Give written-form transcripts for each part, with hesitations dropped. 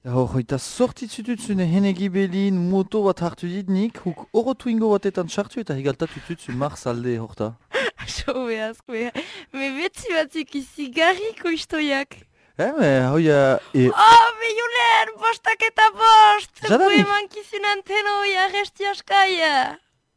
Hoita sortitzututzune henegi belin moto bat hartu ditnik, huk oro twingo batetan sartu eta higaltatututzu Mars alde horta. Jo behaz, me beti batzuk izigarriko istoiak. Hoia... Oh, me Julen, bostak eta bost! Jadanik. Gue mankizun anteno hoia resti askaia.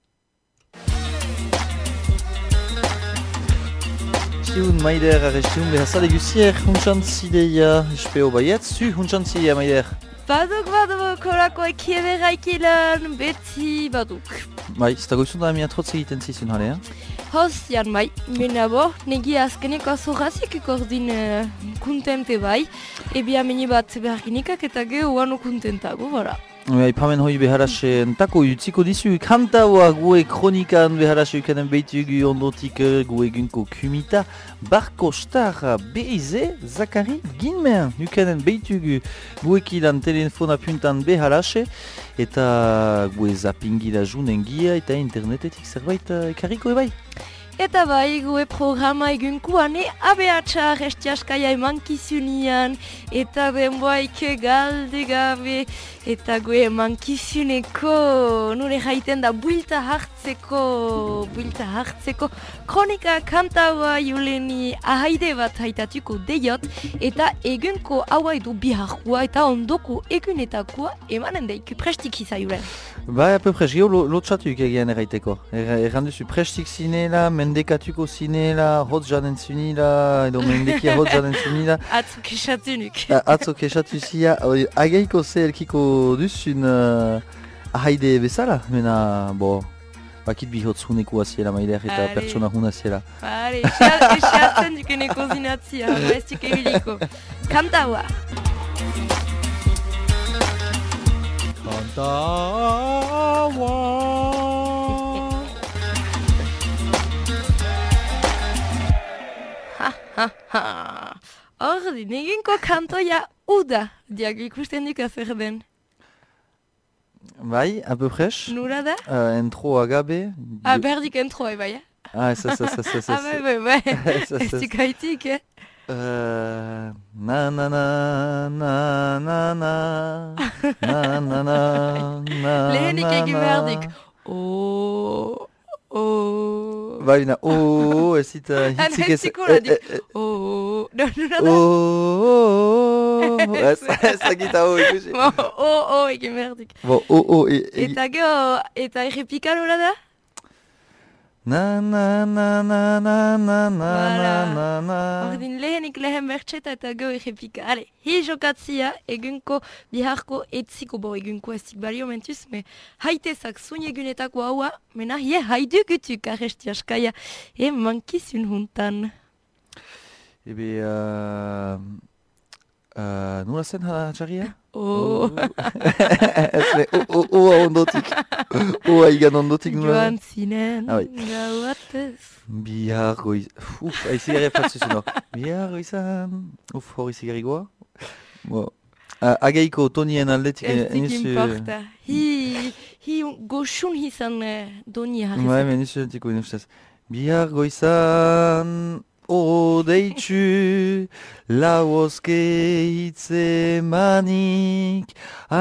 Siun maider arrestiun behazale gusier huntxantzideia. Espeo baiet, zu huntxantzideia maider. Baduk, kolako ekieberaikelan, beti baduk. Bai, zeta goizun da amia trotz egiten zizun jale, Hoz, jan bai, mena bo, negi azkeneko azorazik ikordin kuntente bai. Ebia meni bat beharkinikak eta geho uano kuntentago, bora. Ipamen hoi beharase entako utziko dizu kantaua gue kronikan beharase ukanen beitugu ondotik gue egunko kumita barko star beize Zakari Ginmer ukanen beitugu guekilan telefona puntan beharase eta gue zapingila junengia eta internetetik zerbait ekarriko ebai. Eta bai, gue programa egunkuane abeatxa restiaskaia emankizunian eta denboaik galde gabe eta gue emankizuneko nure jaiten da builta hartzeko kronika kantaua Juleni ahaide bat haitatuko deiot eta egunko haua edo biharkua eta ondoko egunetakoa emanen deik prestik iza Julen. Bai, apepres, geho lotxatuk egean erraiteko. Erranduzu prestik zinela, mendekatuko zinela, hot janen zunila, edo mendekia hot janen zunila. Atzo kesatzenuk. Atzo kesatu zia, agaiko ze elkiko duzun ahaide bezala, mena, bakit bihotz huneko aziela maider eta pertsona hun aziela. Vale, esatzen dukeneko zinatzia, bestik egiliko. Kantaua. Kantaua. Ordin, eginko kantoia uda, diago ikusten duk azer den. Bai, a peu près. Nura da? Entro agabe. Berdik entro, bai, Ça. bai. Ez duk haitik, Na na na na na na na na na. Lehenik egin berdik. Bai, na, ez zita hitzik ez... Hitzikoladik. Ez dakita ikusi. Egin berdik. Eta geho, eta errepika nola da? Na na na na na na na na. Ordin lehenik lehen bertxeta eta geho errepika. Ale, hi jokatzia egunko biharko etziko egunko ez zik balio mentuz, me haitezak zun egunetako haua, mena hie haidu gutuk arresti askaia, mankizun huntan. Ebe, nula zen jarria? Ez ondotik. Aigan ondotik nula. Joan zinen, gauatez. Bihar goiz... Aizigarri fatzuzun hor. Bihar goizan... Hori zigarri goa. Agaiko Tonien aldetik... Ez dik importa. Hi goxun hizan doni harrezak. Bai, menizu entiko inustaz. Bihar goizan... Odeitzu, lauozke hitzemanik,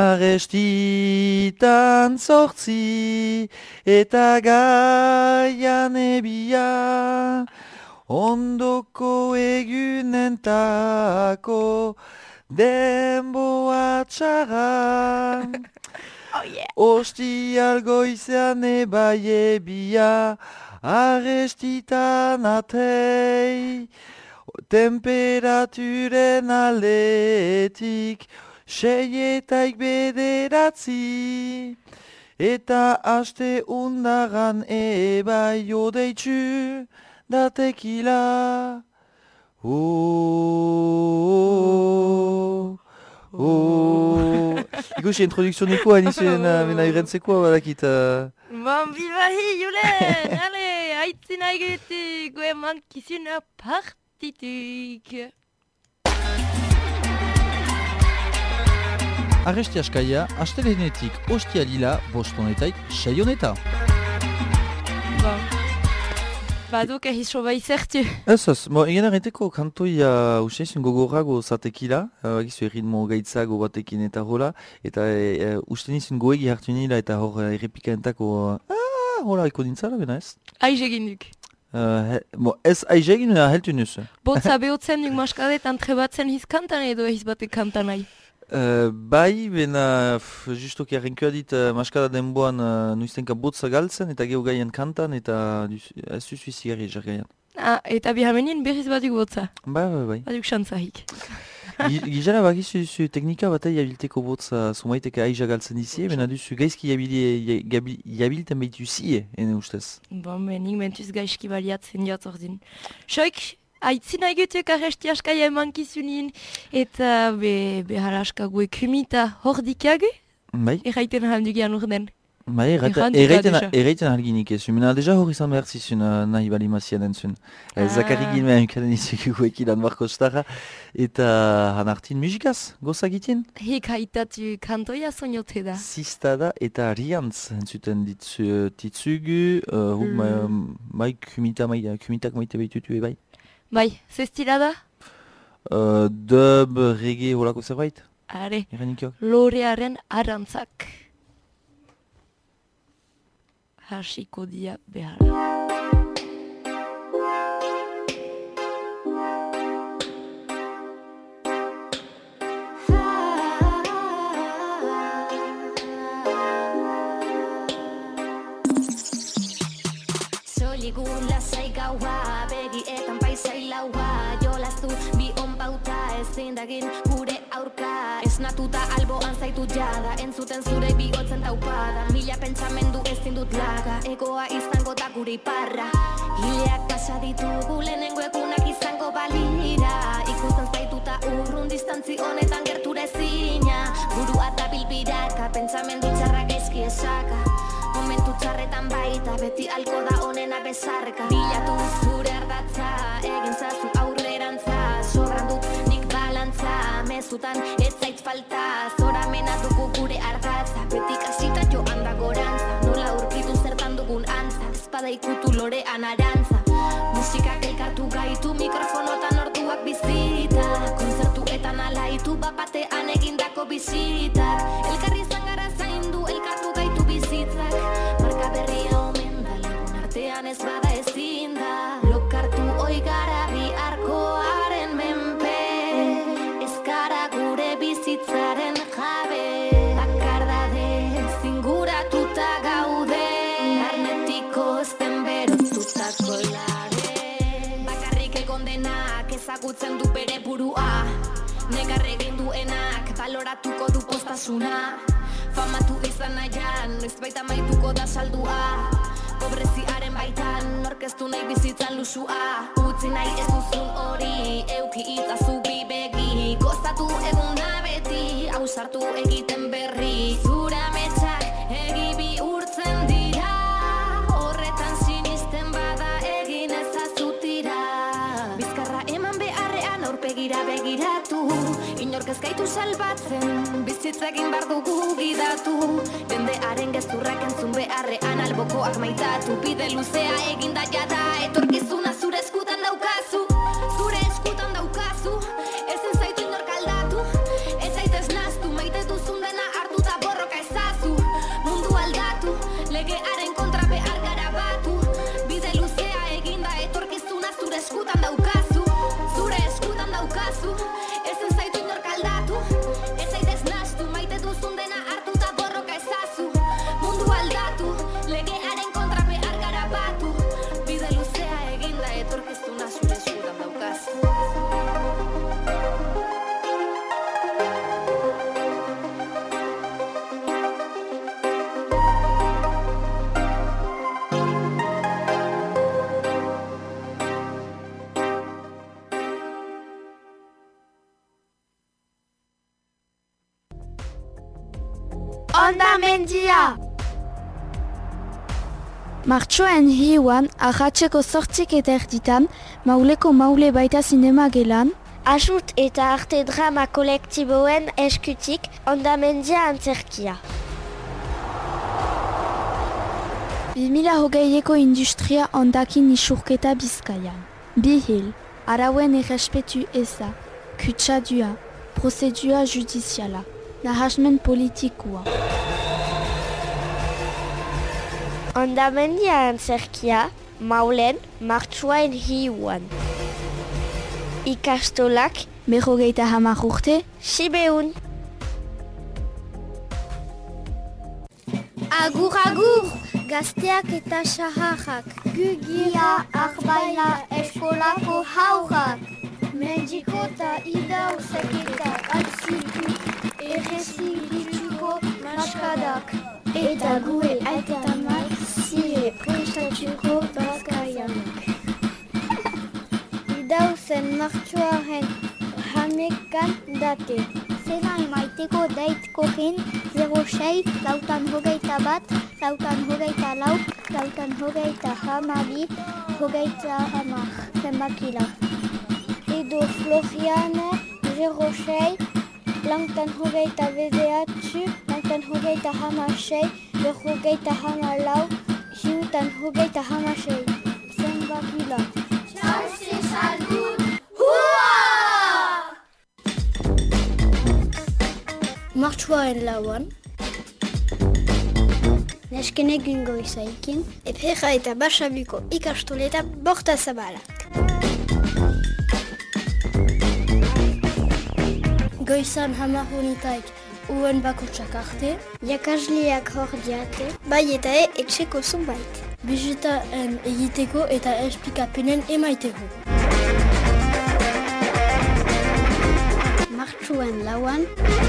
arestitan zortzi, eta gaian ebia, ondoko egunentako denboa txarra. Ostial goizean ebai ebia, arestitan atei, temperaturen aldetik, seietaik bederatzi, eta aste undaran ebai odeitzu, da tekila. Ikusi introdukzioneko hainizien mena irentzekoa badakit. Bon, bibahi, Julen! Ale, haitzin aigetik, gue mankizuna partitik. Arresti askaia, astelehenetik ostialila, bostonetaik, 6 honeta. Bon. Baduk egiso bai zertu. Ez, egin erreteko kantoia usteizun gogorrago zatekila, egizu erritmo gaitzago batekin eta hola, eta uste nizun goegi hartu nila eta hor errepikaentako, hola eko dintzala, bena ez? Aiz egin duk. Ez aiz egin heltu nuzu. Botza behotzen duk maskadetan trebatzen hizkantan edo egiz batek kantan nahi. Bai, bena justoki arrenkua dit maskada denboan nuiztenka botza galtzen eta geho gaian kantan eta ez duzu izigarri jar gaian. Eta bihamenien berriz baduk botza. Bai. Baduk xantzahik. Gizara bakizu duzu teknika batei jabilteko botza sumaiteka aiza galtzen dizie, bena duzu gaizki jabilten behitu zie, ene ustez. Nik mentuz gaizki baliatzen jatzordin. Soik, aitzina egutuk arresti askaia emankizunin, eta behar askague kumita hor dikagu? Bai? Erraiten handugian urden. Bai, erraiten alginik ez, mena deja hor izan behar zizun nahi bali mazian entzun. Zakarri gilmean ukaden izugu ekilan Barkostarra, eta hanartin musikaz, gozagitien? Hek haitatu kantoia soñote da. Sistada eta riantz entzuten ditzugu, bai kumitak maite behitutu bai? Bai, zestila da? Dub, reggae, holako zerbait? Are, lorearen arantzak. Hasiko dia behar. Soligun lasai gaua, begietan paisai laua, jolaztu bi onbauta ezin dagin gure aurka. Esnatuta alboan zaitu jada, entzuten zure bihotzen taupada. Mila pentsamendu ezin dut laga, egoa izango da gure iparra. Hileak pasa ditugu lehenengo egunak izango balira. Ikusten zaituta urrun distantzi honetan gertura ezina. Burua da bilbiraka, pentsamendu txarrak gaizki esaka. Momentu txarretan baita, beti alko da onena bezarka. Bilatu zure ardatza, egin zazu aurrerantza. Sobran dut nik balantza, mezutan ez zait falta. Zora mena dugu gure ardatza, beti kasita joan da gorantza. Nola urkitu zertan dugun antza, espada ikutu lorean arantza. Musikak elkartu gaitu, mikrofonotan orduak bizita. Kontzertuetan alaitu, bapatean egindako bizitak. Elkarri zangara zaindu, elkartu gaitu bizitzak. Marka berria omen da, lagun artean ez bada ezin da. Lokartu oigara biharkoaren menpe, ez gara gure bizitzaren jabe. Bakardade zinguratuta gaude, arnetiko ezten berotutako labe. Bakarrik egondenak ezagutzen du bere burua, negar egin duenak baloratuko du postasuna. Famatu izan nahian, noiz baita maituko da saldua. Pobreziaren baitan, orkestu nahi bizitzan lusua. Utzi nahi ez duzun hori, euki itzazu bibegi. Gozatu egun da beti, ausartu egiten berri. Zura metxak egi bihurtzen dira, horretan sinisten bada egin ezazutira. Bizkarra eman beharrean aurpegira begiratu, inork ez gaitu salbatzen, bizitzekin bar dugu gidatu. Jendearen gezurrak entzun beharrean albokoak maitatu. Bide luzea eginda jada, etorkizuna zure eskutan daukazu. Zure eskutan daukazu, ezin zaitu inork aldatu. Ez zaitez naztu, maite duzun dena hartu da borroka ezazu. Mundu aldatu, legearen kontra behar gara batu. Bide luzea eginda, etorkizuna zure eskutan daukazu. Zure eskutan daukazu, ezin zaitu inork aldatu. Ez zaitez naztu, maite duzun dena hartu da borroka ezazu. Mundu aldatu, legearen kontra behar gara batu. Bide luzea eginda, etorkizuna zure eskutan daukazu. Hondamendia! Martxoen hiuan, ahatzeko 8:30 mauleko maule baita zinema gelan. Asut eta arte drama kolektiboen eskutik Hondamendia antzerkia. 2020eko industria ondakin isurketa Bizkaian. Bihil, arauen errespetu eza, kutsadua, prozedua judiziala, nahasmen politikoa. Ondamendia antzerkia, Maulen, martxoain hiuan. Ikastolak, 50 urte, Sibeun. Agur, agur! Gazteak eta saharrak, gugia, arbaila, eskolako haurrak. Mendiko eta idauzak eta atzitu, errezigituko maskadak. Eta gue aitamak zire prestatuko bazkaianak. Idauzen martxoaren hamekan date. Zena emaiteko daitkokin 06, lautan hogeita bat, lautan hogeita lau, lautan hogeita hamabi, hogeita hamar, zenbakila. Edo Floriane 06, lautan hogeita bedeatzu, lautan hogeita hamasei, hogeita hamalau, hiutan hogeita hamasei, zenbakila. Txauzi saldu! Martxoaren lauan, nesken egun goizaikin, Epera eta Basabiko ikastoleta borta zabalak. Goizan hamarronitaik uen bakotsak arte, jakasliak hor diate, bai eta etxeko zunbait. Bizitaen egiteko eta esplikapenen emaiteko. Martxoaren lauan,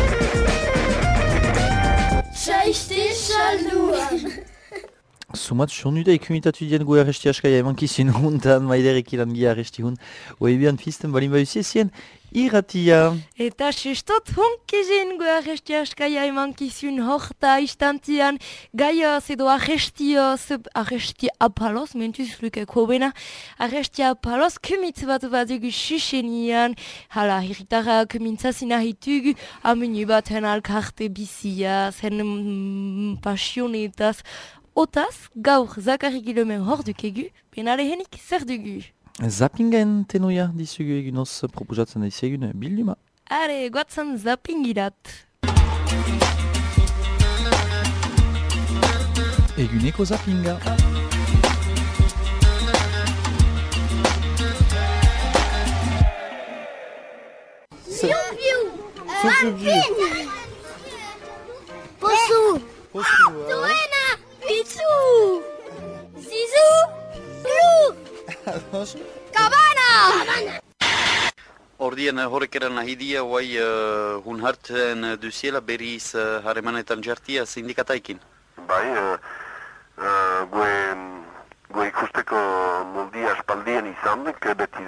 Saizte salduan! Sumat sonuda ikumitatu dien gu arresti askaia emankizun huntan, maiderek ilangia arresti hun. Oebian fisten balin bauzizien irratia. Eta sestot honkizien gu arresti askaia emankizun horta istantian. Gaioz edo arrestioz, arresti apaloz, mentuz lukeko bena. Arresti apaloz, kumitz bat dugu susenian. Hala, hirritara kumintzazina hitugu, amenu bat hen alkarte bizia, zen pasionetaz. Otaz, gaur Zakari Gilomen hor dukegu, penalehenik zer dugu. Zappingen tenoia dizugu egunoz proposatzen aizegun bilduma. Are, guatzen zappingirat. Eguneko zappinga. Piu-piu! Posu! Duena! Pitsu! Zizu! Glu! Kabana! Ordien horrekeran ahidia guai hun hartzen duziela berriz harremanetan jartia sindikataikin. Bai, gue ikusteko moldia espaldien izanik,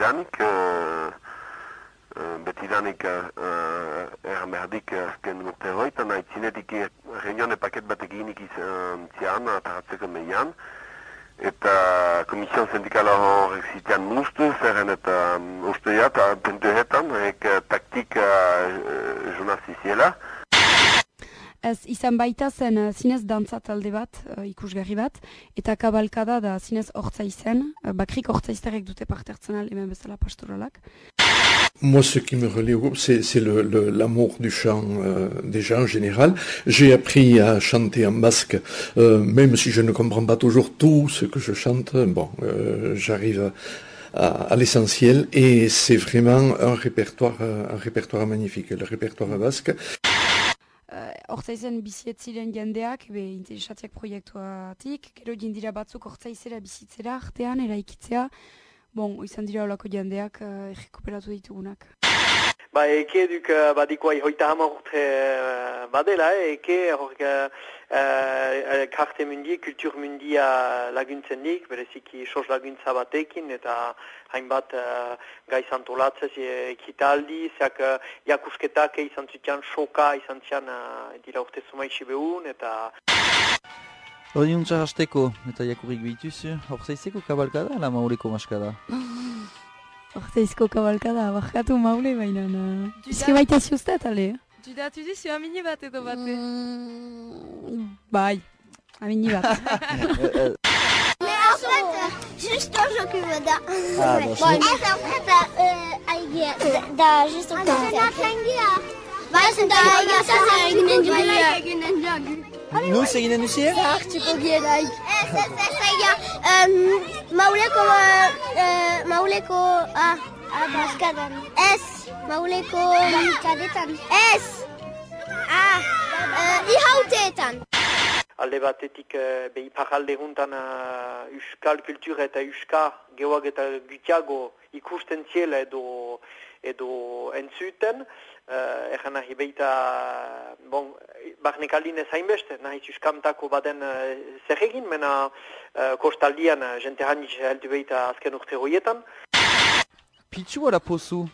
betidanik erramerdik azken urte hoitan, aitzinetik reunione paket bat eginik izan zian, ataratzeko meian, eta komision sindikala horrek zitean mustu, zerren eta usteat, pentuetan, taktika jonaziziela. Ez izan baita zen zinez dantza talde bat, ikusgarri bat, eta kabalkada da zinez hortza izen, bakrik hortza izterrek dute parte hartzen hemen bezala pastoralak. Moi, ce qui me relie au groupe, c'est l'amour du chant déjà en général. J'ai appris à chanter en basque, même si je ne comprends pas toujours tout ce que je chante. Bon, j'arrive à l'essentiel et c'est vraiment un répertoire magnifique, le répertoire basque. Hortzaizen bizietziren jendeak, interesatziak proiektuatik, gero jindira batzuk hortzaizera bizitzera artean, eraikitzea, bon, izan dira olako jendeak errekuperatu ditugunak. Ba, eke duk badikoai hoita hamar urte badela, eke horrek karte mundia, kultur mundia laguntzen dik, bereziki sos laguntza batekin, eta hainbat gaiz antolatzez ekitaldi, zeak jakusketak izan zutian soka, izan zian dira urte zumaixi behun, eta... Hori untsa hasteko eta jakurrik behituzu, horzaizeko kabalkada ala maureko maskada? Horzaizko kabalkada, barkatu maule baina. Bizke baita ziustat, ale? Judatu dizu amini bat edo bate? Bai, amini bat. justo jokuko da. Ah, da, Bai, ez aukata aigia da justo konta. Bai, zenta aigia zazera eginen jogu. Nuz eginen duzie? Zahartxuko gielaik. Ez aigia. Mauleko, baskadan. Ez, mauleko kadetan. Ez! Ihauteetan. Alde batetik iparalde juntan euskal kultura eta euska geoak eta gutiago ikusten ziela edo entzuten. Egan nahi beita, barnek aldin ez hainbeste, nahiz euskamtako baden zer egin, mena kostaldian jente hanitz heldu beita azken urte horietan. Pitsu ara pozu?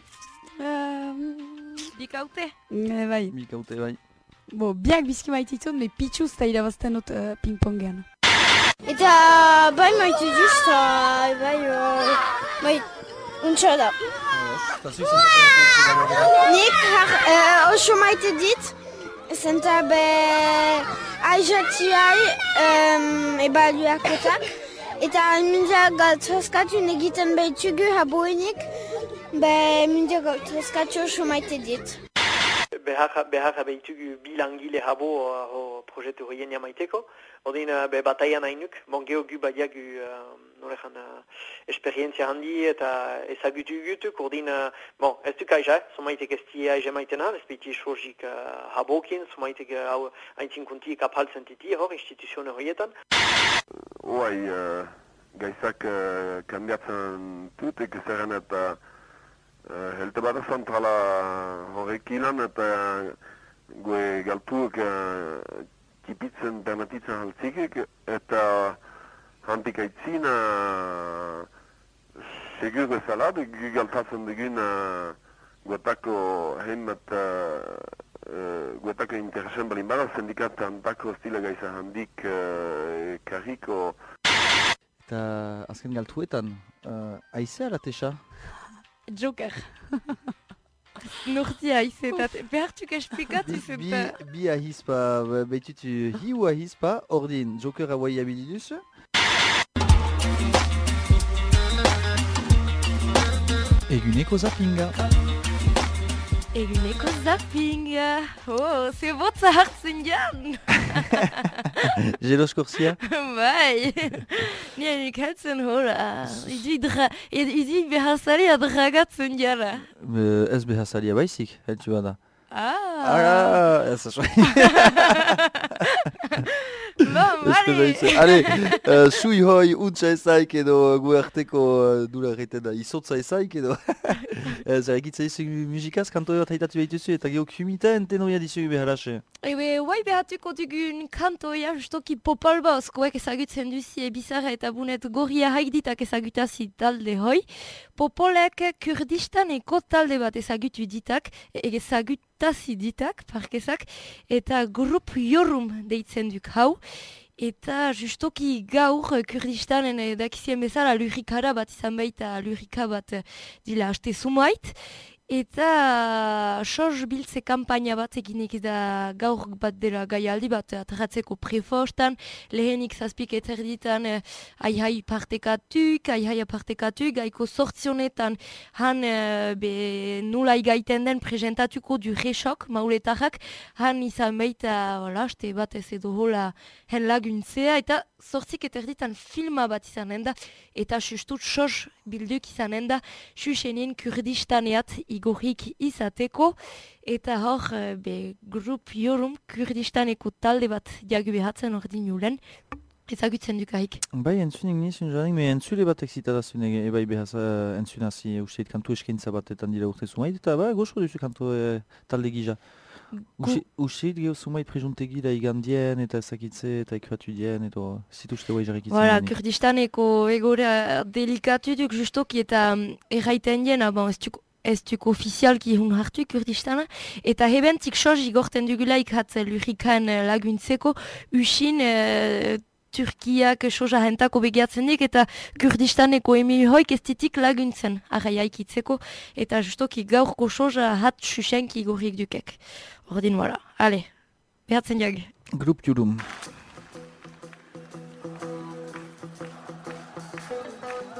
Bikaute? Bai. Bikaute, bai. Biak bizki maititut, me pitxuz eta irabazten dut ping-pongean. Eta bai maitu just, bai, untsa da. Nik oso maite dit, zenta be aizatiai ebaluakotak, eta mundia galtzazkatu negiten behitugu haboenik, mundia galtzazkatu oso maite dit. Beharra behitugu bilangile habo proiektu horien jamaiteko. Odin bataian hainuk, geogu badiagu esperientzia handi eta ezagutu gutuk. Odin, ez duk aiza, somaitek ez di aiza maitena, ez beti sorgik habokin, somaitek haintzin kuntiek apaltzen titi hor, instituzione horietan. Oai, gaizak kandiatzen tutek zerren eta helte bat zentrala horrekilan eta gue galtuak kipitzen permatitzen haltzikik eta hantik aitzina segur bezala gu galtatzen dugun guetako heimat guetako interesen balin bada sindikat hantako stila gaiza handik karriko. Eta azken galtuetan, aizea alatesa? Joker. Nurti aizetat. Behartuk esplikatu zeta. Bi ahizpa, behitutu hiu ahizpa, ordin Joker hauai abili duzu? Eguneko zappinga. Eguneko zappinga. Oh, ze botza hartzen jan. Jelos korsia? Bai. Nienik heltzen hola. Izi behasaria dragatzen jara. Ez behasaria baizik, heltsu bada. Ez asoi. Ale, sui hoi untsa ezaik edo guarteko dula erreten da izotza ezaik edo. Zer egitza izu musikaz, kantoe bat haitatu behituzu eta geho kumita enten hoia dizu beharase. Huai behatuko dugun kantoia justoki popol bozkoek ezagutzen duzi bizarra eta bunet gorria haiditak ezagutazi talde hoi. Popolek Kurdistaneko talde bat ezagutu ditak, ezagutazi ditak, parkezak, eta grup Yorum deitzen duk hau. Eta justoki gaur Kurdistanen dakizien bezala lurikara bat izan baita lurika bat dila haste sumait. Eta soz biltze kampaina bat eginek da gaur bat dela gaialdi bat atratzeko prefostan, lehenik zazpik eterditan aihai partekatuk, gaiko sortzionetan han nula igaiten den presentatuko du resok mauletarrak, han izan baita haste bat ez edo hola hen laguntzea, eta sortzik eterditan filma bat izanen da, eta justut soz bilduk izanen da, xuxenien Kurdistaneat igorrik izateko, eta hor grup Yorum Kurdistaneko talde bat diagu behatzen ordin julen, ezagutzen dukaik. Bai, entzunik nizun jarrik, me entzule bat exitadazun ebai behaz entzunazi useit kantu eskintza batetan dira urte zumait, eta goxo duzu kantu talde gija. Useit geho zumait prejuntegi da igandien eta ezakitze eta ekuatu dien edo zituzte guai jarrik izan. Voilà, Kurdistaneko egora delikatu duk justoki eta erraiten dien, ez duk ofizialki hun hartu Kurdistana, eta hebentik soz igorten dugulaik hat lurikan laguntzeko, usin Turkiak soja hentako begiatzen dik, eta Kurdistaneko emihoik ez ditik laguntzen arraiaikitzeko, eta justoki gaurko soja hat susenki igorrik dukek. Ordin, voilà. Ale, behatzen jag. Grup Yorum.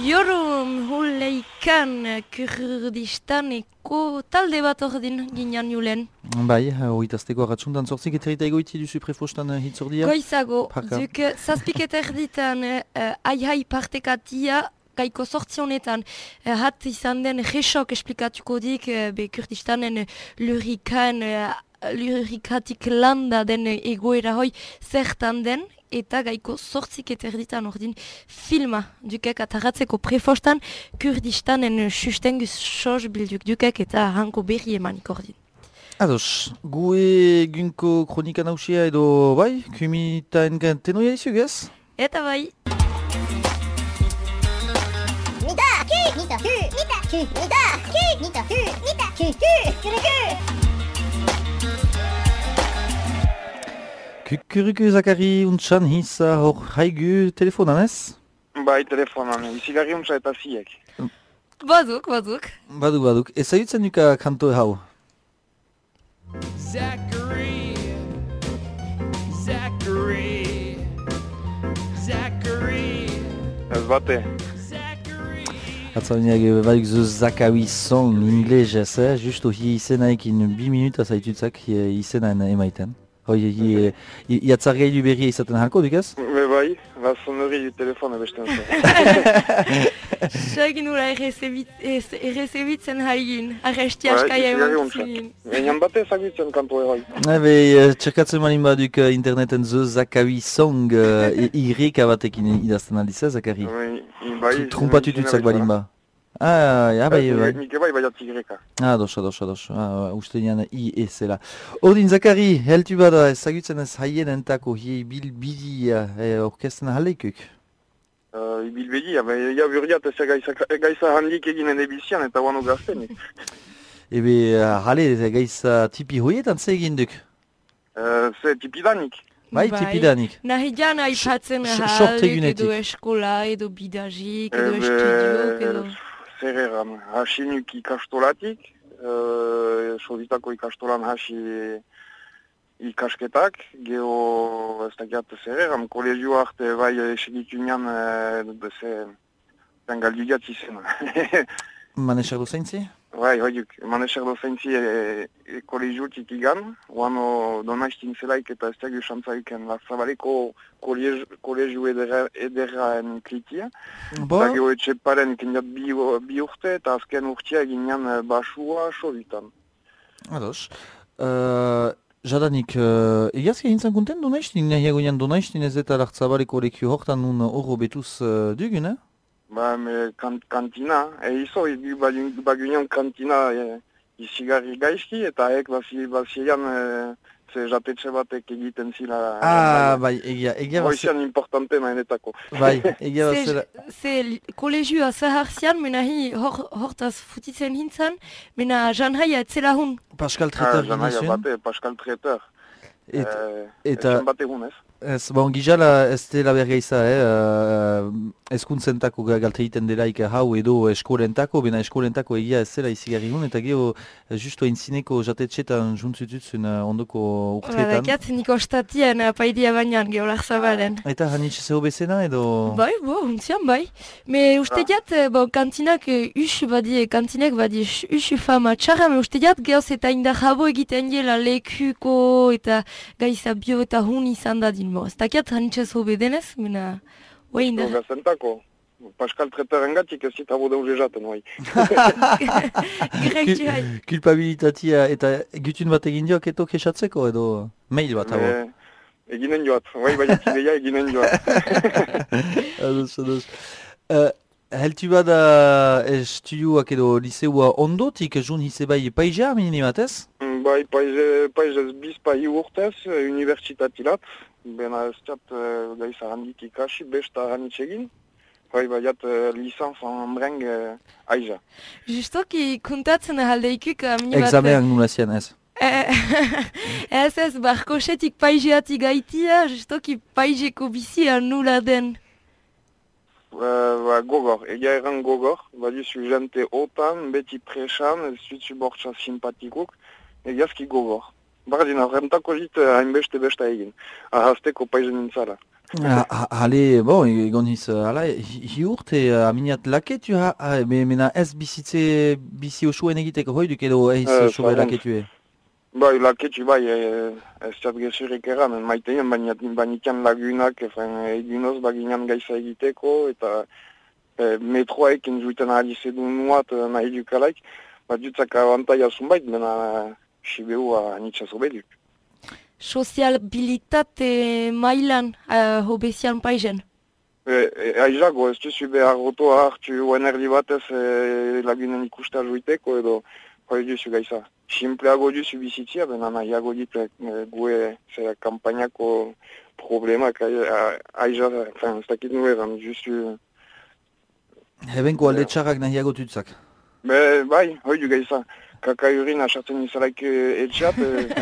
Yorum Huleikan Kurdistaneko talde bat ordin ginean julen. Bai, horitazteko arratsuntan zortzik eterita egoiti duzu prefostan hitzordia? Goizago, duk zazpik erditan ai partekatia gaiko sortzi honetan hat izan den jesok esplikatuko dik Kurdistanen lurikatik landa den egoera hoi zertan den, eta gaiko sortzik erditan ordin filma dukek ataratzeko prefostan Kurdistanen sustengu soz bilduk dukek eta hanko berri emanik ordin. Ados, gu egunko kronika nausia edo bai, kumitaen tenoia izug ez? Eta bai. Kukuruku Zakari untxan hisa hor haigu telefonan ez? Bai, telefonan, izigarri untxa eta ziek. Baduk. Baduk. Ezagutzen duka kanto hau? Zachary. Ez bate. Atzauneak badik zo Zachary song inglesez, justo hi izenaekin 2 minuta zaitutzak izenaen emaiten. Hoi, iatzargai du berria izaten halko dukaz? Bai, la sonnerie du telefone besten zen. Segin ura errezebitzen haigin, arresti askaia eman zilin. Enan bate ezagutzen kanto eroi. Txerkatzen malin baduk interneten zo Zachary song ireka batekin idazten aldizaz, Zachary? Bai. Trumpatututzak balin ba. Bai. Nik bai baiatzi greka. Dos. Uste nian ezela. Ordin, Zachary, heltu bada ezagutzen ez haien entako hi bilbidia orkesten haleikuk? Bilbidia, ja burdiat ez gaisa handik eginen ebizian eta guano gaztenik. Hale, gaisa tipi hoietan ze egin duk? Ze tipidanik. Bai, tipidanik. Nahi jan aipatzen ahalik edo eskola, edo bidazik, edo estudiok, edo... Zer eran, hasinuk ikastolatik, sovitako ikastolan hasi ikasketak, geho ez dakiat zer eran, kolegio arte bai segitunean galdigat izena. Manesak dozaintzi? Bai, hoiuk, manesak dozaintzi kolegiotik igan, oano donaistin zelaik eta ez dakiu xantzaiken Larzabaleko kolegio ederraen klitia. Eta geho etxeparen kendiat bi urte eta azken urtea eginean basua sobitan. Ados. Jadanik, egiazki hintzen konten donaistin, nahiago nian donaistin ez eta Larzabaleko lekio hortan nun horro betuz dugun, eh? Ba, kantina, izo, bagunean kantina izigarri gaizki, eta baziean jatetxe batek egiten zila. Bai, egia Goizian importante nahenetako. Bai, egia bazela. Ze kolegioa zaharzian, mena hortaz futitzen hintzan, mena janhaia etzela hun. Pascal Treter janhaia bate, Pascal Treter. Eta bate hun ez? Ez, bon, gizala ez dela bergeiza, eskuntzentako galteiten delaik hau edo eskolentako, bena eskolentako egia ez zela izigarri hun, eta geho justo entzineko jatetxetan juntzutuzun ondoko urteetan. Badakiat, niko ostatien paidia bainan geho Larzabalen. Eta hanitxe zeo bezena edo? Bai, huntzian bai. Me uste diat, kantinak usu badie, kantinek badie usu fama txarra, me uste diat gehoz eta indar jabo egiten diela lekuko eta gaiza bio eta hun izan da din. Ez dakiat hanitxez hobe denez, mena... Gazentako, Pascal Treteren gatik ez zita bode uze jaten, bai. Kulpabilitatea eta gutun bat egin diok eto kesatzeko edo mail bat hau? Eginen joat, bai ideia eginen joat. Ados. Heltu bada estudioak edo liseua ondotik jun hise bai paizea minimatez? Bai, paizez bizpai urtez, universitatilat. Bena ez txat gaiza handik ikasi, besta handitz egin. Baiat lisanz anbreng aiza. Justoki kontatzen ahaldeikuk minibat... Examean nulazien ez? Ez, barkosetik paizeatik gaitia, justoki paizeko bizia nula den. Gogor, egia eran gogor, badizu jente otan, beti presan, ez zuzu bortza simpatikuk, egiazki gogor. Bardin, horrentako zit hainbeste besta egin, ahazteko paizen nintzala. Hale, bon, egon hiz, hala, hi urte, aminiat laketu mena ez bizi osuen egiteko hoiduk edo eiz sobe laketu Bai, laketu bai, ez zat gezurrik eran, maiteien bainitan lagunak, egunoz baginan gaiza egiteko, eta metroaik enzuiten ahal izedun nuat nahi dukalaik, dutzak abantaia zunbait, mena Sibeua anitza zobeduk. Soziabilitate mailan hobezian paizen? Aizago, ez duzu behar otoa hartu oen erdi batez lagunen ikusta joiteko edo hori duzu gaiza. Simpleago duzu bizitzia, bena nahiago ditu gue kampainako problemak aiza, ez dakit nueran, justu... Hebenko alde txarrak nahiago tutzak? Bai, hori du gaiza. Kaka urin asartzen izalaik etxeat,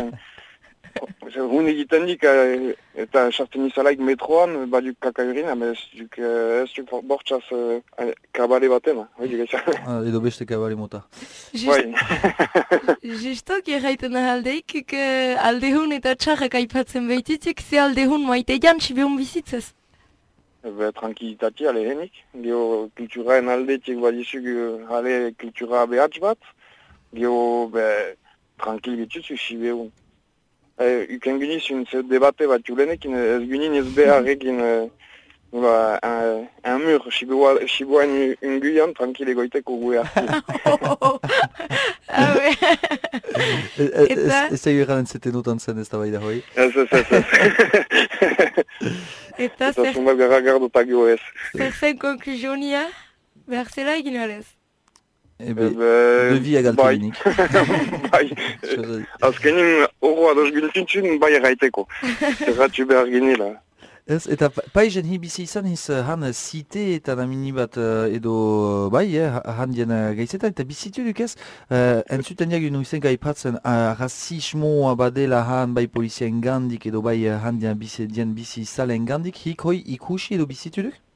hun egiten dik eta asartzen izalaik metroan, baduk kaka urin, ez duk bortxaz kabale batena, hori du gaiza. Edo beste kabale mota. Bai. Justok erraiten ahaldeik, aldehun eta txarrak aipatzen behititik, ze aldehun maite jan Sibeun bizitzez? Tranquilitatea lehenik, geho kulturaen aldetik badizuk ale kultura behatz bat, geho tranquil bituzu Sibeun. Uken guniz un debate bat julenekin, ez gunin ez beharrekin un mur, Sibeuen unguian tranquil egoiteko gue hartu. Ez egu egan entzeten utan zen ez da bai da hoi? Ez. Eta zumbat gara gardotak jo ez. Zer zen konklusionia, behar zela egin alez? Devi agalteginik. Bai, azkenin horro ados gintintzun bai erraiteko. Zerratxu behar ginela. Ez, eta paizen hi bizi izan hiz han zite eta namini bat edo bai, han dien gaizetan, eta bizitu duk ez, entzuten diag nuizen gaipatzen rasismoa badela han bai polizien gandik edo bai han dien bizi izalen gandik, hik hoi ikusi edo bizitu duk?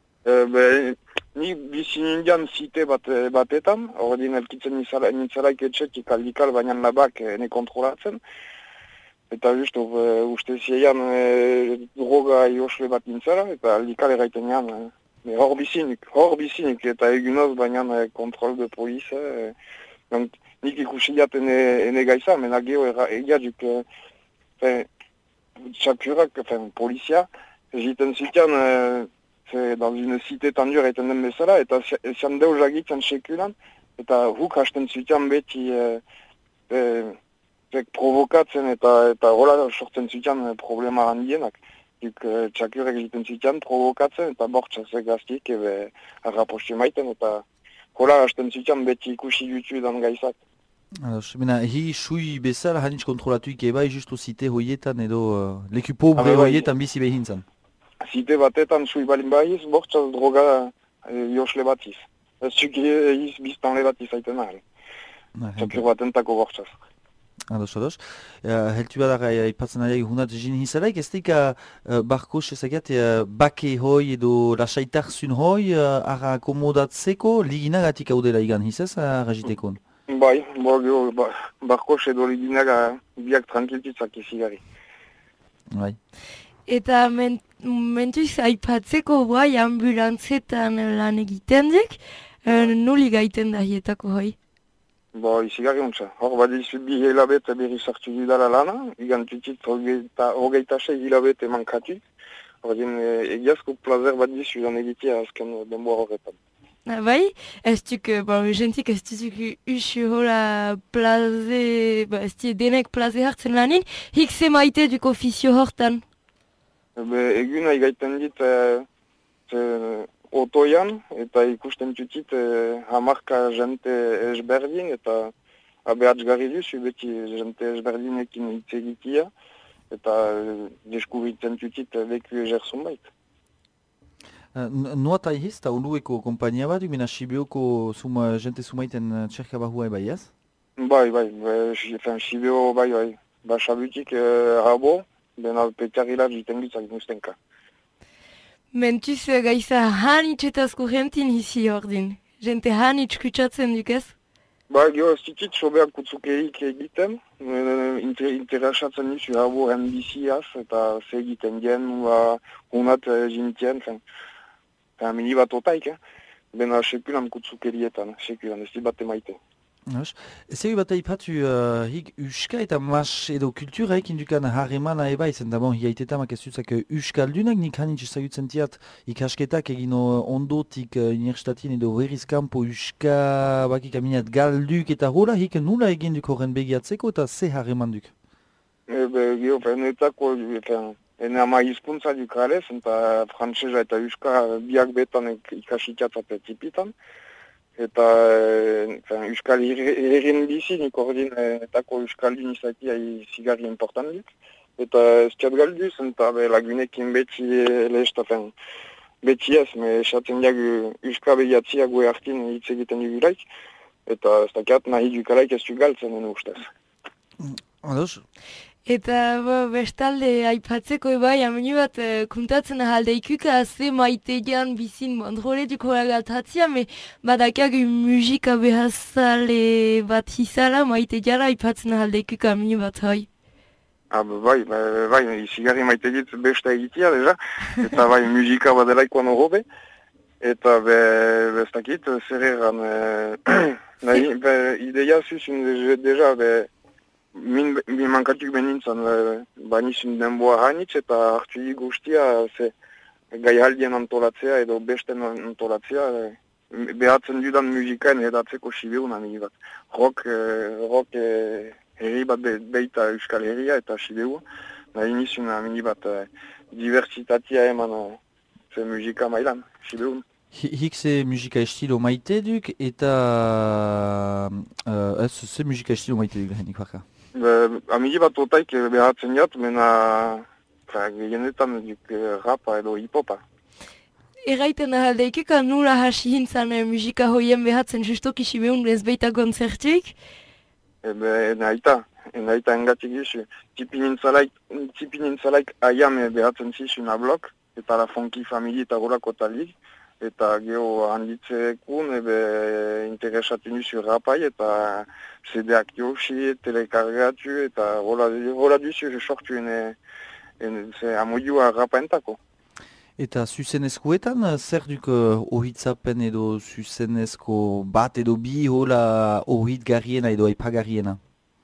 Ni bizi nindian zite batetan, ordin elkitzen nintzalaik etxetik aldikal baina labak ne kontrolatzen. Eta justu, uste ziean droga iosle bat nintzara, eta aldikal erraiten ean, hor bizinik, eta egunoz baina kontrol de poliza. Nik ikusi jaten ene gaiza, mena geho egia duk txakurak, polizia, egiten zitean, dans une cité tendure egiten den bezala, eta zian deus agitzen sekulan, eta huk hasten zitean beti provokatzen eta hola sortzen zitean problema handienak. Duk txakurek egiten zitean provokatzen eta bortxaz gaztik arrapostu maiten eta hola hasten zitean beti ikusi dutu edan gaizak. Hi sui bezala hanitz kontrolatuik bai justu zite hoietan edo leku pobre hoietan bizi behintzan. Zite batetan sui balin baiz, bortxaz droga iosle batiz. Zuk iz biztanle batiz aiten ahal. Txakur batentako bortxaz. Ados. Heltu badar aipatzen ari hunat jin hizalaik, ez dika barko sezagat bake hoi edo lasaitar zun hoi ara akomodatzeko liginagatik haudela igan hizaz rajitekon? Bai, barko edo liginaga biak tranquiltitzak izigari. Bai. Eta mentuz aipatzeko bai ambulantzetan lan egiten dik, noli gaiten da hietako hoi? Izigarri untza. Hor badizu bi hilabete berri sartu dudala lana, igan tutit hogeita 6 hilabete mankatu. Ordin egiazko plazer badizu dan egitea azken denboa horretan. Bai, ez duk, jentik ez duk usu hola plaze, ez duk denek plaze hartzen lanin, hik ze maite duk ofizio hortan? Eguna igaiten dit otoian, eta ikusten tutit hamarka jente ezberdin, eta abehatzgarri duzu beti jente ezberdinekin hitz egitia, eta deskubritzen tutit leku egerzun bait. Nuata ihiz, eta ulueko kompainia bat, mina Sibeoko jente sumaiten txerka bahua bai ez? Bai, Sibeo bai, basabutik rabo, bena petarila jiten gitzak nuztenka. Mentuz gaiza hanitzetazko jentin hizi ordin. Jente hanitz kutsatzen duk ez? Ba, gero ez ditit sobeak kutzukerik egiten, interesatzen nizu laboren biziaz, eta ze egiten dien, hunat jintien, mini bat otaik, bena sekulan kutzukerietan, sekulan, ez di bat emaite. Zer bat aipatu hik uska eta mas edo kulturaik indukan harremana eba izan da bon hiaitetan ez zuzak uskaldunak nik hanitz ezagutzen tiat ikasketak egin ondotik universitatien edo berriz kanpo uska bakik aminat galduk eta hola hik nula egin duk horren begiatzeko eta ze harreman duk? Gero, netako, ene ama hizkuntza dukarez, eta frantsesa eta uska biak betan ikasitatzat tipitan. Eta euskal herrin bizi, nik ordin etako euskaldun izatia zigarri important dut. Eta ez txat galduz, eta lagunekin beti lehestafen beti ez, esaten diagu euska behiatzia gue hartin hitz egiten dugulaik. Eta ez dakiat nahi dukalaik ez du galtzen ene ustez. Ados? Eta bestalde aipatzeko ebai, amenu bat kuntatzen ahalde ikuka ze maitean bizin mandrole duko galtatzia, me badakag musika behazale bat hizala maite jara aipatzen ahalde ikuka amenu bat hai. Bai, izigarri maite dit besta egitea deja, eta bai musika badelaikoan horrobe, eta bestakit zer egan, ideia zuzun deja, min mankatuk benintzen, banizun denboa hanitz eta hartu guztia gai haldien antolatzea edo besten antolatzea behatzen dudan musikaen edatzeko sibeun amigi bat. Rock herri bat beita euskal herria eta sibeu, nahi nizun amigi bat diversitatea eman musika mailan, sibeun. Hik ze musika estilo maite duk eta ze musika estilo maite duk lehenik baka? Amigi bat otaik behatzen jat, mena gehienetan duk rapa edo hip-hopa. Erraiten ahaldeikik nula hasi hintzan musika hoien behatzen justoki sibeun ez beita konzertuik? Enaita engatik gizu. Tipinin zalaik aiam behatzen zizun ablok, eta la funky family eta gorako talik. Eta geho handitzekun interesatzen duzu rapai eta CD-ak josi, telekargatu eta hola duzu sortu amoiua rapaentako. Eta zuzenezkoetan, zer duk ohitzapen edo zuzenezko bat edo bi hola ohit garriena edo aipagarriena?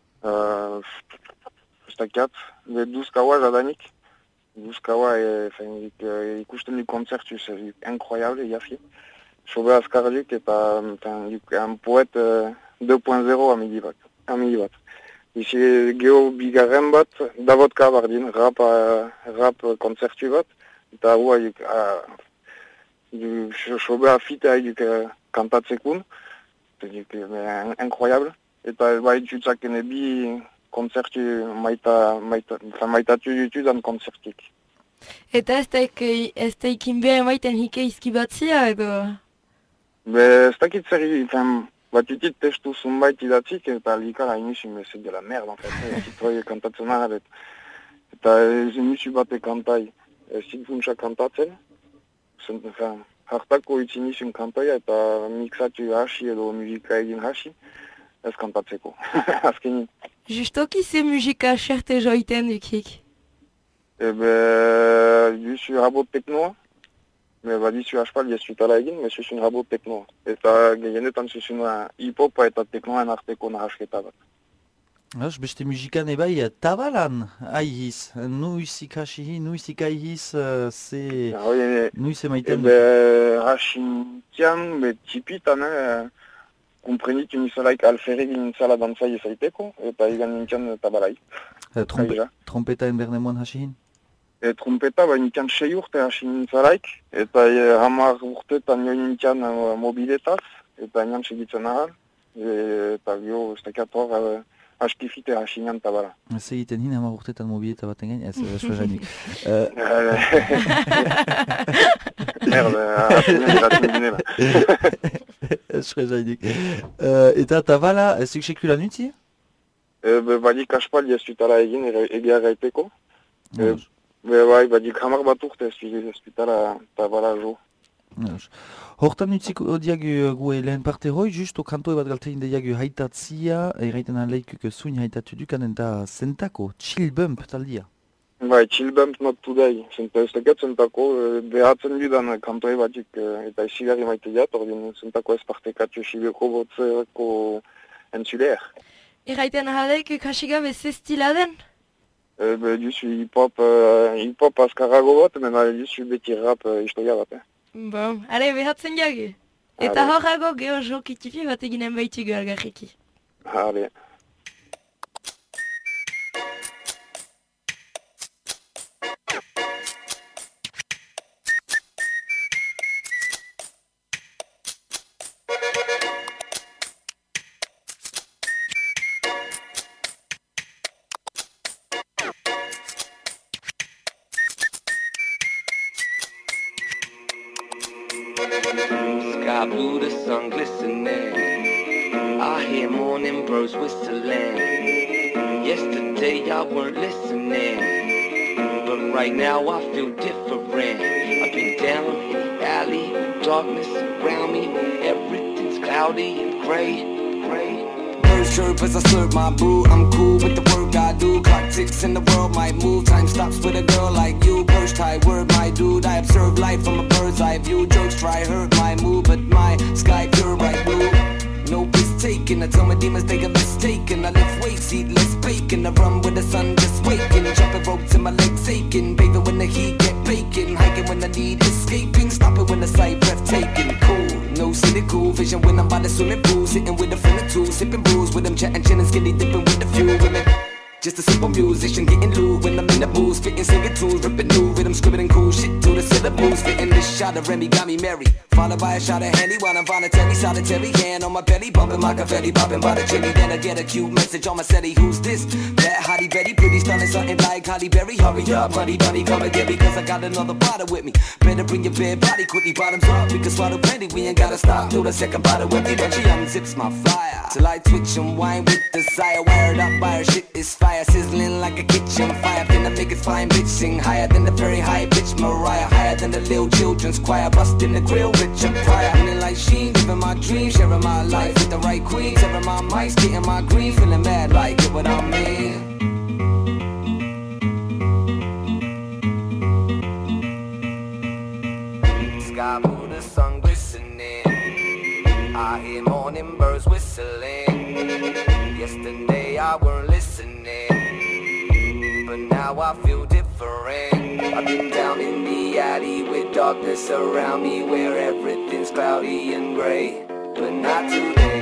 Ez dakiat, duzkaua jadanik. Duzkaua ikusten du konzertu, c'est incroyable, jafi. Sobe azkar duk eta un poet 2.0 amigi bat. Izi geho bigarren bat, davodka bardin, rap konzertu bat. Eta hua sobe afite duk kantatzekun, incroyable. Eta bai dutzaken bi konzertu maitatu dutudan konzertik. Eta ez daikin beha emaiten hike izkibatzia edo? Ez dakit zer bat dutit testu zunbait idatzik eta likala inizu c'est de la merde en fait. Zitroi kantatzen ahalet. Eta ez inizu bate kantai. Zitfuntza kantatzen. Hartako itzi nizun kantaia eta mixatu hasi edo musika egin hasi. Ez kantatzeko, azkenin. Justoki ze musika xerte joiten dukik? Duzu rabot teknoa. Dizu aspaldi ez zutala egin, zuzun rabot teknoa. Eta gehienetan zuzun hip-hopa eta teknoan arteko nahasketa bat. Beste musikan ebai tabalan aihiz, nuiz ikasihi, nuiz ikaihiz, nuiz emaiten? Hasintian, tipitan, kumprenit unizalaik alferegin nintzala dantzai ezaiteko, eta egan nintian tabalai. Trompeta enbernemoan hasihin? Trompeta, nintian 6 urte hasi nintzalaik, eta 10 urtetan joan nintian mobiletaz, eta nian segitzen ahal, eta gero, ez dakiat hor, askifite hasi nian tabala. Ez egiten hin 10 urtetan mobileta baten gain, ez espezanik. Merde, apenen eratzen ginela. Espezanik. Eta tabala, ez seksulan utzi? Badik aspaldi ez dutala egin, egia gaiteko. Badik 10 bat urte ez dutala tabala jo. Hortan utziko diagu gue lehen parte hoi, justo kantoe bat galtein diagu haitatzia, erraiten aleikuk zuin haitatu dukan eta zentako, Chill Bump taldia. Bai, Chill Bump Not Today, ez dakit zentako, behatzen dudan kantoe batik eta esigarri maite jat, ordin zentako ez partekatio Sibeko botzeko entzuleer. Erraiten aleikuk hasigabe ze stila den? Duzu hip-hop azkarrago bat, mena duzu beti rap historia bat. Bon, are behatzen jagu. Eta horrago geho jokitipi bat eginen baitugu algarriki. Hale. Sky blue, the sun glistening. I hear morning birds whistling. Yesterday I weren't listening, but right now I feel different. I've been down in the alley, darkness around me, everything's cloudy and gray. Birds chirp as I slurp my brew. I'm cool with the work I do. Clock ticks and the world might move. Time stops with a girl like you. Perched high, word my dude. I observe life from a bird's eye view. Jokes try hurt my mood, but my sky pure bright blue. No piss taken. I tell my demons they are mistaken. I lift weights, eat less bacon. I run with the sun just waking. Jumping ropes and my legs aching. Bathing when the heat get baking. Hiking when I need escaping. Stopping when the sight breathtaking. Cool, no cynical vision when I'm by the swimming pool. Sitting with a friend or two, sipping brews with them, chatting, chinning, skinny dipping with a few women. Just a simple musician getting loose when I'm in the booze, spitting singing tunes, ripping new rhythm, scribbling cool shit to the syllables, fitting this shot of Remy got me merry. Followed by a shot of Henny while I'm voluntary, solitary hand on my belly, bumping Machiavelli, popping by the chimney. Then I get a cute message on my celly, who's this? That hottie Betty, pretty stunning, something like Holly Berry. Hurry up, honey bunny, come and get me, cause I got another bottle with me. Better bring your bare body quickly, bottoms up, we can swallow plenty, we ain't gotta stop till the second bottle empty. Then she unzips my flyer, till I twitch and whine with desire. Wired up by her shit is fire, sizzling like a kitchen fire. Finna make it fine, bitch, sing higher than the very high pitch Mariah, higher than the little children's choir, busting the grill, rich and prior. Feeling like Sheen, living my dreams, sharing my life with the right queen, tearing my mics, getting my green, feeling mad like get what I mean. Sky blue, the sun glistening. I hear morning birds whistling. Yesterday I weren't listening, but now I feel different. I've been down in the alley with darkness around me, where everything's cloudy and gray, but not today.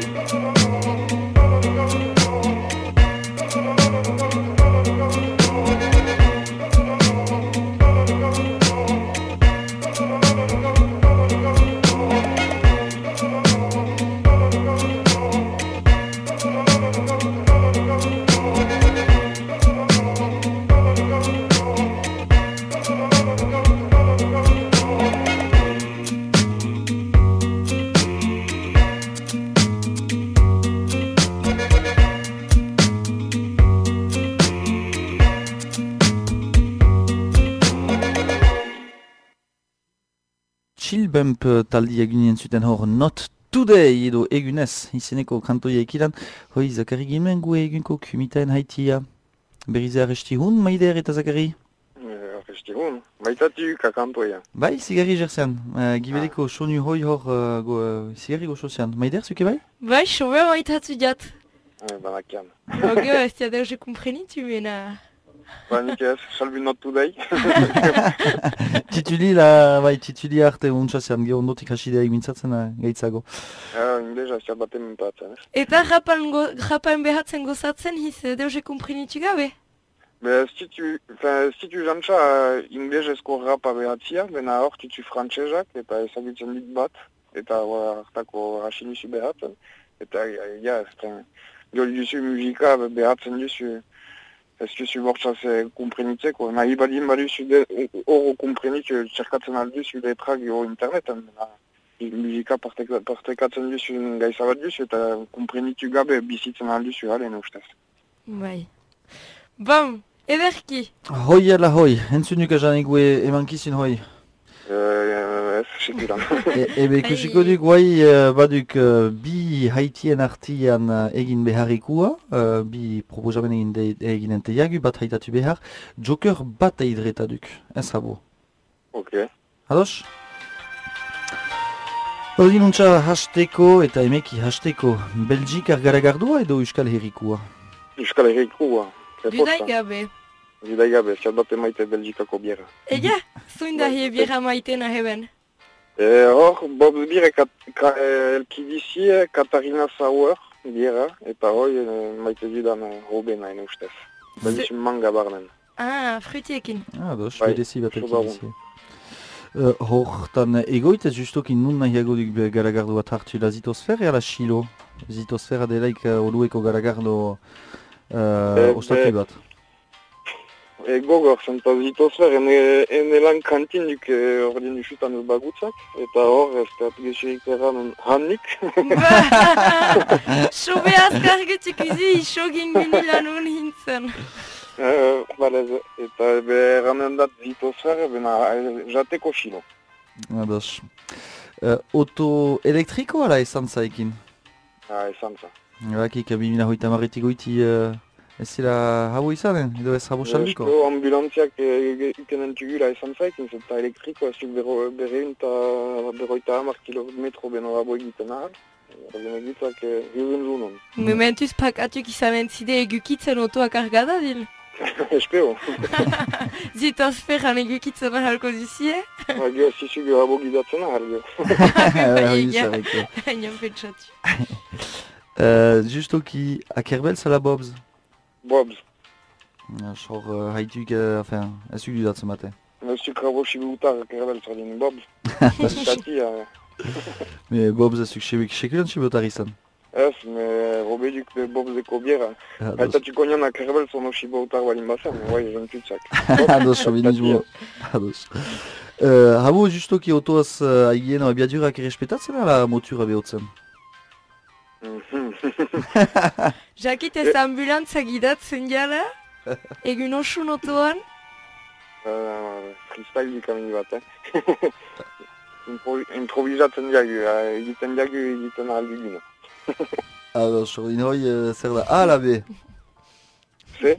Chill Bump taldi egunien zuten hor Not Today edo egunez izeneko kantoia ekidan. Hoi, Zakari Gimen gu egunko kumitaen haitia. Berize arresti hun, Maider eta Zakari? Arresti hun, maitatu ka kantoia. Bai, zigarri jerzean. Gibeleko sonu hoi hor zigarri goxo zean. Maider, zuke bai? Bai, sobe maitatu diat. Banakian. Ogeo, ez diadeu je compreni tu mena. Nik ez, salvi Not Today. Tituli la, bai, tituli arte untxasean, geho ondotik hasidea mintzatzen gaitzago. Inglesa ez baten mintatzen, ez? Eta rapan behatzen gozatzen hiz, deu je compreni tu gabe? Si tu jantza inglesezko rapa behatzia, bena hor titu frantsesak eta ezagutzen dit bat, eta hartako hasinizu behatzen. Eta, ja, joli duzu musika behatzen duzu, ez duzu bortzaz komprenitzeko. Nahi badin baduzu hor komprenik txerkatzen alduzu letrak gero interneten. Musika partekatzen duzu gaizabat duzu eta komprenitu gabe bizitzen alduzu halen ustez. Bai. Bon, ederki. Hoi ala hoi, entzunuk ezanik gue emankizun hoi. ez, sekuran. Ebe ikusiko duk guai baduk bi haitien artian egin beharrikua, bi proposamen egin enteiagu bat haitatu behar, Joker bat eidreta duk, ez habo. Ok. Ados? Ordin untsa hasteko eta emeki hasteko, Belgikar garagardua edo Euskal Herrikua? Euskal Herrikua. Dudai gabe. Dudai gabe, zer bat emaite Belgikako biera. Ega, zuin da biera maitena heben? Hor, Bob Bire elkidizie Katarina Sauer biera, eta hoi maite dudan Robena ene ustez. Badizu manga barnen. Ah, frutiekin. Ados, bedezi bat elkidizie. Hortan egoitez justokin nun nahiago duk garagardo bat hartu la zitosfera ala xilo? Zitosfera delaik olueko garagardo ostatu bat. Gogor, zenta zitosfer, ene lan kantin duk ordin dusutan bagutzak, eta hor, ez teat gesurik erran hannik. Sobe azkargetik izi, isogin gini lanun hintzen. Balez, eta erranen dat zitosfer, bena jateko xilo. Ados. Auto elektriko ala esantza ekin? Esantza. Bakik, 2008 goiti ez zira habo izanen, edo ez habo salduko? Esko ambulantziak ikenen txugula esantza ekin, eta elektriko ez duk berreun eta berroita 10 kilometro beno habo egiten ahal. Ordin egitzak hiuren zunon. Mementuz pakatuk izanen zide egukitzen otoak argada dil? Espero. Zitosferan egukitzen ahalko duzie? Gio, zizu habo gidatzen ahal, gio. Hainian pentsatu. Justoki, akerbel zala Bobs? Bobs. Sor haituk, enfin, ez uk dudatzen bate. Ez uk rabo shibutar akerbel zardin Bobs. Tati, Me Bobs ez uk sekulan shibutar izan. Ez, me robe duk Bobs eko biera. Haita tukonian akerbel zono shibutar balin bazen, bai, jentutzak. Ados, sobinismo. Ados. Habo justoki otoaz aigien abiadurak errespetatzen ala motura behotzen? Jakit ez ambulantza gidatzen jala? Egun osun otoan? Freestyle dikamini bat, improvisatzen diagu, egiten ahal duguna. Ados, ordin hoi zer da A ala B? C?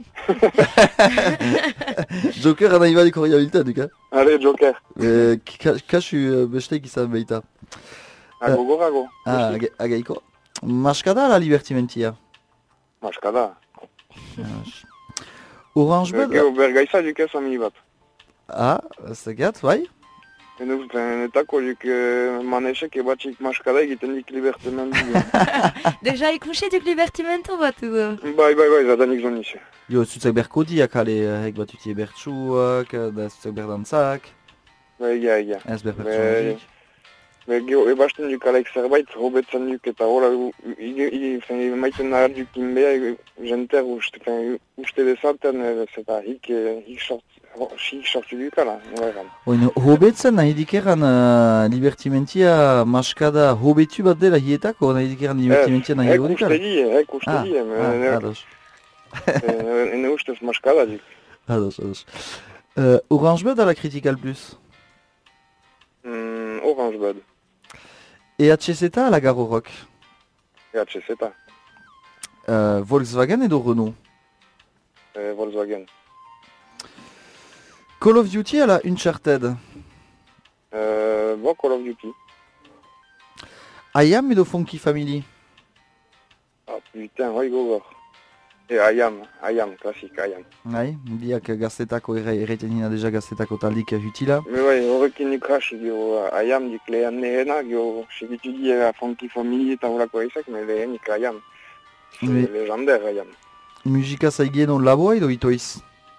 Joker nahi badik hori abiltan duk, Ale, Joker. Kasu besteik izan behita. Ago. Agaiko. Maskada ala libertimentia? Maskada. Orange Bud? Bergaiza duk ez amini bat. Zegat, bai? Enetako duk manesek ebatxik maskada egiten dik libertimentia. Deja ikusi duk libertimento bat edo? Bai, zadanik zonize. Jo, zutzak berkodiak ale, hek batutie bertsuak, da zutzak berdantzak. Egia. Ez berpertsuak. Gero, ebasten duk alaik zerbait, hobetzen duk eta hola, maiten nahar duk inbea, jenter uste dezaten, eta hik sortu duk ala, hobetzen nahi dikeran libertimentia maskada hobetu bat dela hietako, nahi dikeran libertimentia nahi duk ala? Ek uste die, Ados. Ene ustez maskada duk. Ados. Orange Bud ala Critical Plus? Orange Bud. EHZ ala Garo Rock? EHZ. Volkswagen edo Renault? Volkswagen. Call of Duty ala Uncharted? Call of Duty. IAM edo Funky Family? Putain, hoi gogor. IAM, klasik, IAM. Bai, biak gaztetako erreiten nina deja gaztetako taldik hutila. Bai, horrekin nik hasi, IAM dik lehen lehena, segitu die Funky Family eta horako eizak, lehenik IAM. Legendaire IAM. Musika zaigien on laboa edo itoiz?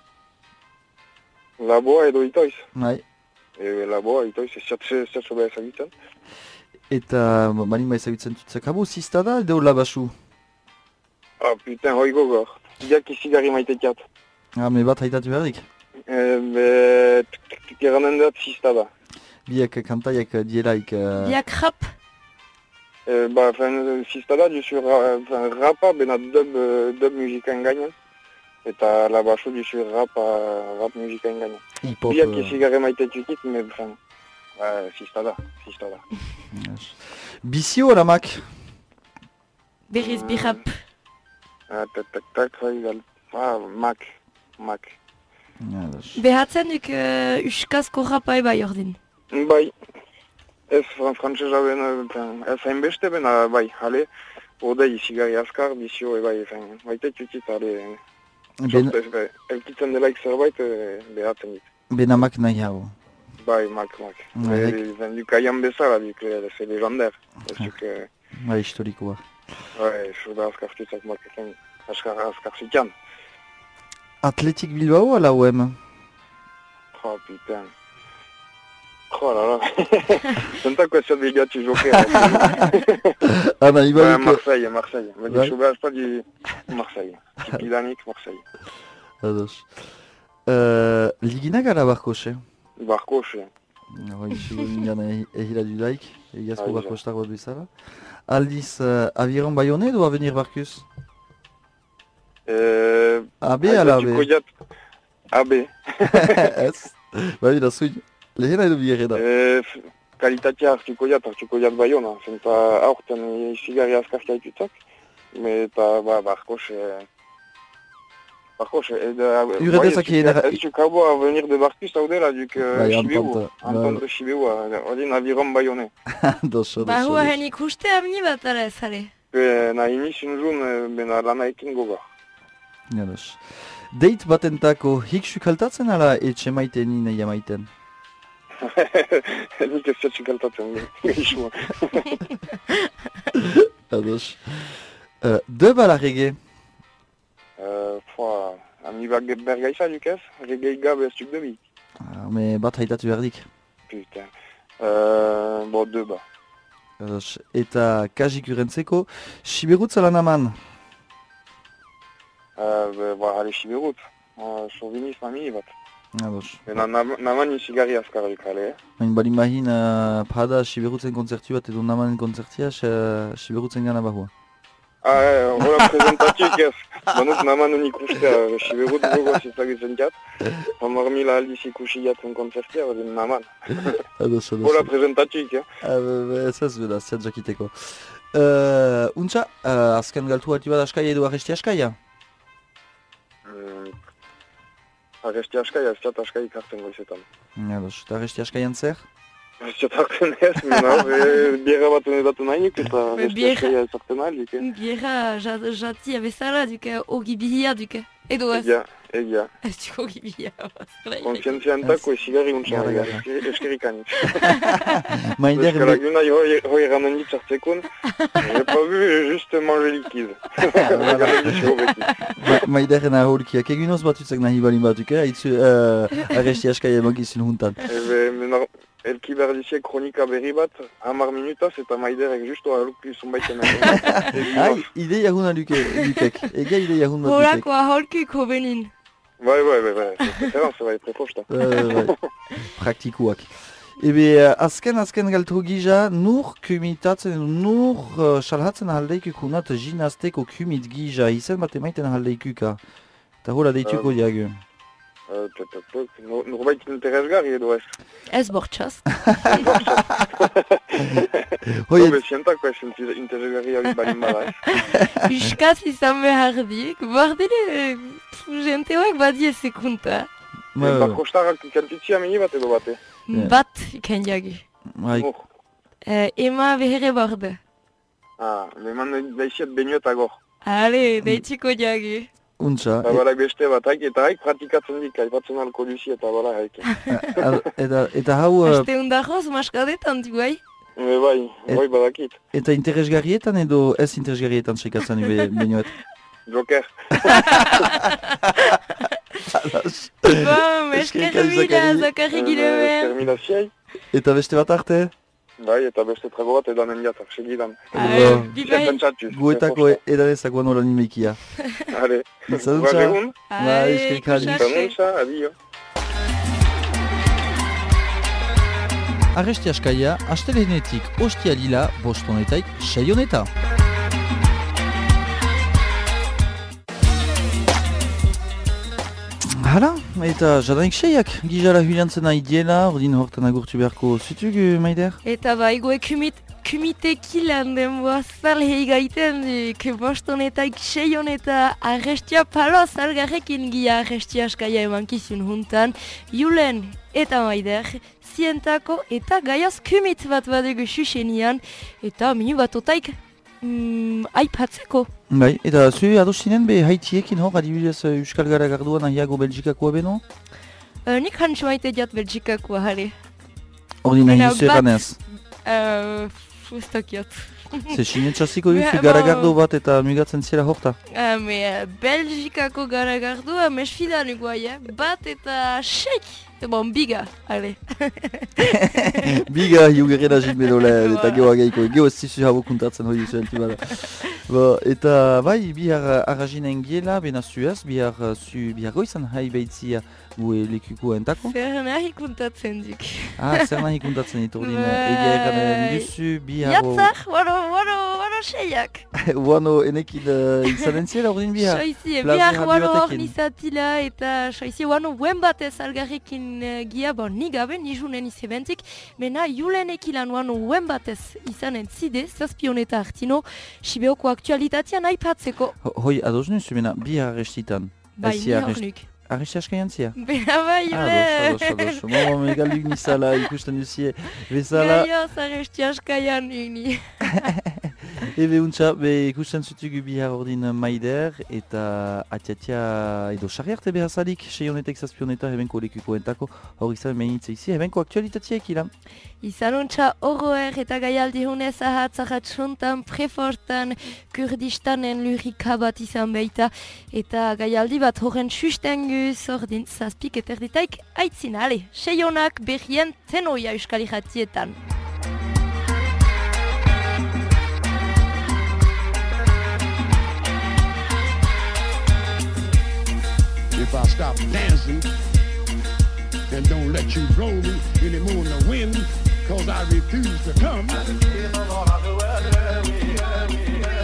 Laboa edo itoiz? Bai. Laboa, itoiz, ez zertzo behar ezagutzen. Eta balima ezagutzen tutzak habo, zizta da edo labasu? Putain, hoi gogor. Diak izigarri maitekiat. Me bat haitatu berdik? Eranen dat zizta da. Biak kantaiak dielaik... Biak rap? Zizta da, duzu rapa, bena dub musikaen gainan. Eta labasu duzu rap musikaen gainan. Biak izigarri maitekiat, Zista da. Bizio eramak? Berriz bihap. Tak, mak. Behatzen duk uskazko rapai bai ordin. Bai, ez frantzesa ben, ez hainbeste ben, bai, hale, odei sigari azkar, bizio, bai, baita txutit, hale, elkitzen delaik zerbait behatzen dit. Benamak nahi hau. Bai, mak. Duk aian bezala, duk, ez legendaire. Bai, historikoa. Bai, surda azkar txutzak mak, azkar zikian. Atletik Bilbao ala OM? Oh, putain. Oh là là. Sentako ez bilatzi jokea. Ana, ibarik... Marseille. Badi sobaz pas di Marseille. Tipidanik Marseille. Ados. Ligina gara Barkose? Barkose. Hoi, seguringan ehila dudaik, egiazko Barkostak bat bezala. Aldiz, Aviron Bayonne edo Avenir Barkus? AB ala AB? AB. Ez? Bai, da zuin. Lehena edo biherre da? Kalitatea hartuko jat Bayona. Zenta aurten izigarri azkarki haitutak. Eta Barkose... Uredezak egin... Ez dukabo a venir de Barkus hau dela duk Sibeua. Antante Sibeua. Odin Aviron Bayonne. Doso. Hua hen ikuste amni bat ala ez ale? Nahi nizun zun bena lana ekin goga. Jados. Deit batentako hiksuk haltatzen ala etxe maiten nina jamaiten? Nik ez zetsuk haltatzen, gehizua. Ados. De bala rege? Ami bergaisa duk ez? Regei gabe ez duk debi. Me bat haitatu berdik? Putain. De ba. Ados. Eta kajik urentzeko, Siberutz ala naman? Hale Siberut, soviniz nami bat. Ados. Naman izigarri azkar duk hale. Bain balin bahin, pada Siberutzen konzertu bat edo namanen konzertia, Siberutzen gana bahua. Hola prezentatuik ez. Banuk naman unik ustea, Siberut gogoz izagutzen jat. Hamar mila aldiz ikusi jatzen konzertia, badin naman. Ados. Hola prezentatuik, Ez beda, ziat jakiteko. Untza, azken galtu hati bat askaia edo arresti askaia? Arresti askaia, ez jat askaik hartzen goizetan. Ados, eta arresti askaian zer? Ez jat hartzen ez, biera bat honetatu nahinik eta arresti askaia ez hartzen ahalik. Biera jati abezala duke ogi bihia duke. Edo ez? Egia. Ez duk ogi bihia. Konfientzia entako ezigarri untsan, eskerikanik. Maider... Euskal Aguna hoi eranen ditzartzekun, j'ai pas vu juste manger liquide. Maideren aholkiak egunoz batutzak nahi balin batuk, haitzu arresti askaia emakizun huntan. Elki berdiziek kronika berri bat, 10 minutaz eta Maiderek justu aholki zunbaiten. Ideia huna lukek, ega ideia hun bat lukek. Horako aholki kobenin. Bai, referenza bai, preposta. Praktikuak. Ebe, azken galtu gija, nur kumitatzen, nur salhatzen ahaldeikuk hunat ginazteko kumit gija, izen bat emaiten ahaldeikuka. Eta hola deituko diagu. Norbait interesgarri edo ez? Ez bortxaz. Hobe zientako ez interesgarri hori balin bada ez? Uskaz izan behar dik, bardele jenteoak badie sekunta. Barkostarrak kantitzia mini bat edo bate? Bat ikan jagi. Ema behere borde. Leman daiziet benioetagor. Ale, deitiko jagi. Untza. Eta balak beste bat haik, eta haik pratikatzen dik, aipatzen alko duzi eta balak haik. Eta hau... Aste undajoz, maskadetan du bai? Bai badakit. Eta interesgarrietan edo ez interesgarrietan sekatzen ube benioet? Joker. Eskerri bila, Zakari Gilemer. Terminaziai. Eta beste bat arte? Bai, eta beste trago bat edanen jatak, segidan. Guetako edanezak guan horan imekia. Ale. Zaduntza. Eskerikari. Zaduntza, adio. Arresti askaia, astelehenetik ostia lila, bostonetaik, 6 honeta. Hala, eta jadanik seiak, gizara huliantzen aidiela, ordin hortan agurtu beharko zutugu, Maider? Eta gue kumitekilan denboa zalhei gaiten duk, bostonetaik seion eta arrestia palo zalgarrekin gia arrestia askaia emankizun juntan, Julen eta Maider, zientako eta gaiaz kumit bat badugu susenian, eta minu bat otaik aipatzeko. Bai, eta zu adosinen be haitiekin hor, adibidez Euskal Garagardoa nahiago Belgikakoa beno? Nik hantsu maite diat Belgikakoa, hare. Ordin nahi duzu eganez? Fustakiot. Ze sinetxaziko duzu Garagardo bat eta mugatzen zera horta? Belgikako Garagardoa mesfidan guai, bat eta seik. Bon, biga, ale. Biga hiugerena jitmedola eta gehoa geiko. Geho ez zizu habo kuntatzen hori duzu eltibara. Eta bai, bihar arrajinen giela, bena zuez, bihar goizan hai behitzia gue lekuko entako? Zer nahi kuntatzen duk. Zer nahi kuntatzen ditu ordin egia eganen duzu bihar... Jatzak, wano seiak. Wano enekin izanen ziela ordin bihar? Soizi, bihar wano hor nizatila eta soizi wano buen batez algarrekin gia, ni gabe, nijunen izebentik, mena Julenek ilan wano buen batez izanen zide, zazpioneta hartino, Sibeoko aktualitatean aipatzeko. Hoi, ados nuzu, mena bihar arrestitan? Bai, ni hor nuk. Arresti askayan zia? Bena bai, Ados. Momo megaluk nizala ikusten duzie. Bezala... Gaioz arresti askayan uni. Ebe untxa, ikusten zutugu bihar ordin Maider eta atiatia edo sarri arte behazadik, seionetek zazpioneta hebenko lekuko entako, hor izan menitze izi, hebenko aktualitateak ilan. Izan untxa horroer eta gaialdi hunez ahatzahat sontan prefortan Kurdistanen lurika bat izan behita eta gaialdi bat horren sustenguz ordin zazpik eterditaik aitzin, ale, seionak berrien tenoia euskal irratietan. If I stop dancing and don't let you blow me anymore in the wind, cause I refuse to come.